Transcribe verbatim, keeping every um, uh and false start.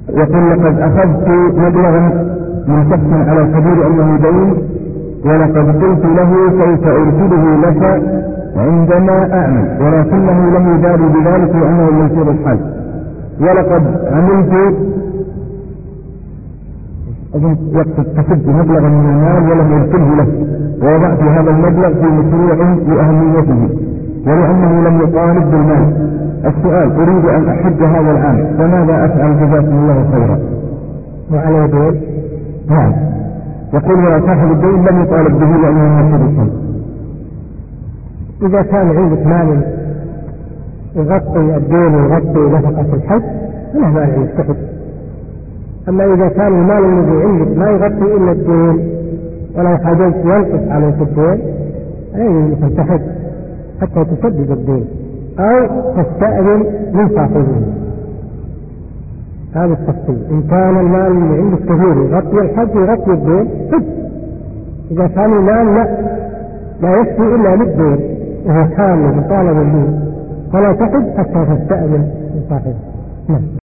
يقول لقد أخذت مبلغا من شخص على سبيل أنه دين، ولقد قلت له سوف أرسله لك عندما أعمل، ولكنه لم يبالي بذلك لأنه يسير الحال. ولقد عملت أظن يقصد كسبت مبلغا من المال ولم أرسله له، ووضعت هذا المبلغ في مشروع لأهميته ولأنه لم يطالب بالمال. السؤال: أريد أن أحج هذا العام، فماذا أفعل؟ جزاكم الله خيرا. وعلى دين؟ نعم. يقول صاحب الدين لم يطالب به لأنه يسير الحال. إذا كان عندك مال يغطي الدين ويغطي نفقة الحج فلا مانع أن تحج. أما إذا كان المال الذي عندك ما يغطي إلا الدين ولو حاجزت ينقص عليك الدين لا يمكن أن تحج حتى تسدد الدين أو تستأذن من صاحبه. هذا التفصيل. إن كان المال اللي عندك كثير يغطي الحج ويغطي الدين حج. إذا كان المال لا لا يكفي إلا للدين وهو حال مطالب به فلا تحج حتى تستأذن من صاحبه. نعم.